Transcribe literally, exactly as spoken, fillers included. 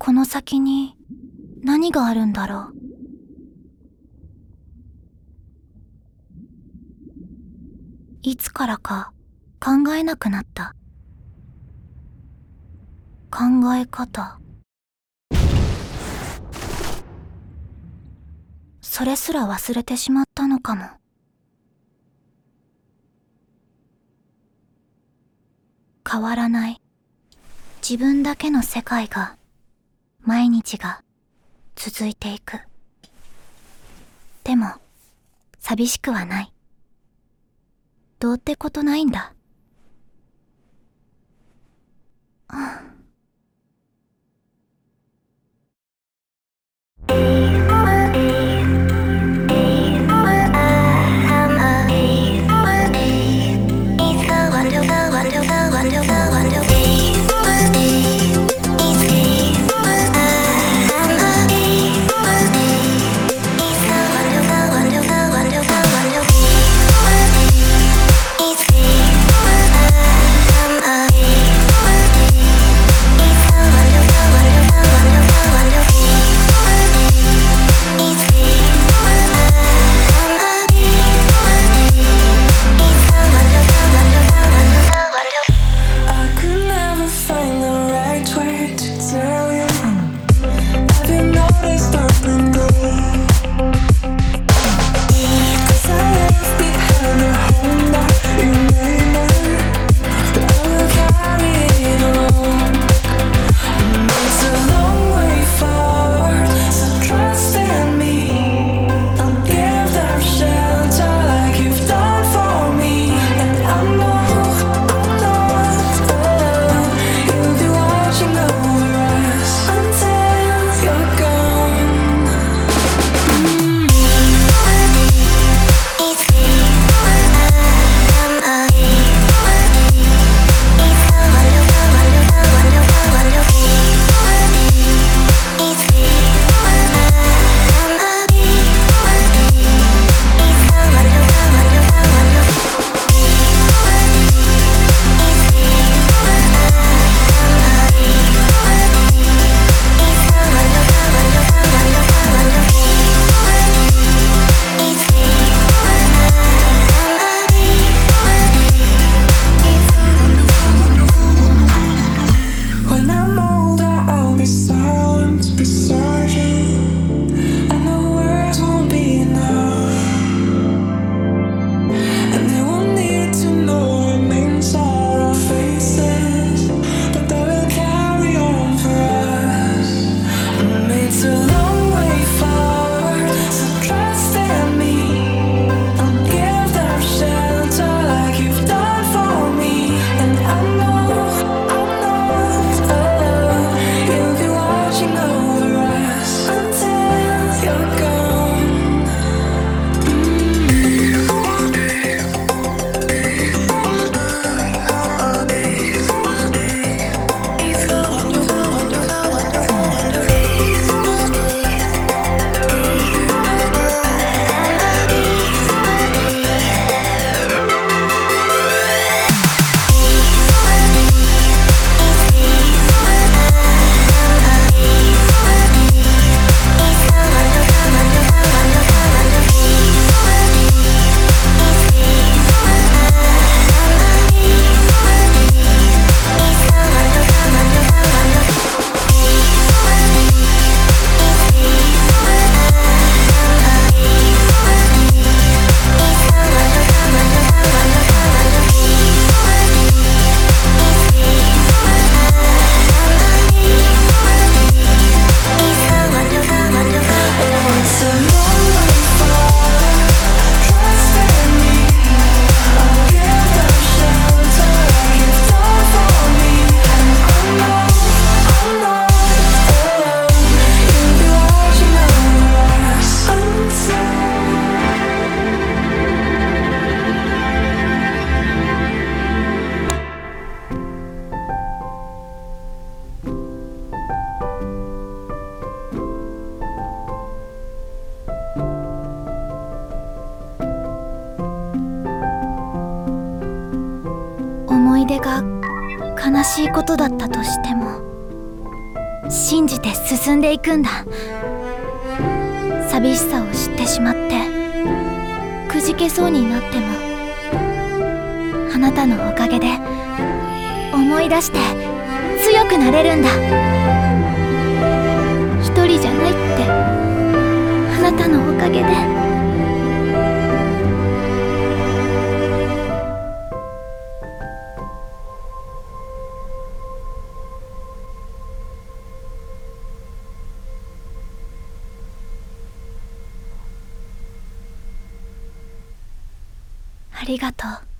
この先に何があるんだろう。いつからか考えなくなった。考え方。それすら忘れてしまったのかも。変わらない自分だけの世界が、毎日が続いていく。でも寂しくはない。どうってことないんだ。はあ思い出が悲しいことだったとしても、 信じて進んでいくんだ。寂しさを知ってしまってくじけそうになっても、あなたのおかげで思い出して強くなれるんだ。一人じゃないって、あなたのおかげで。ありがとう。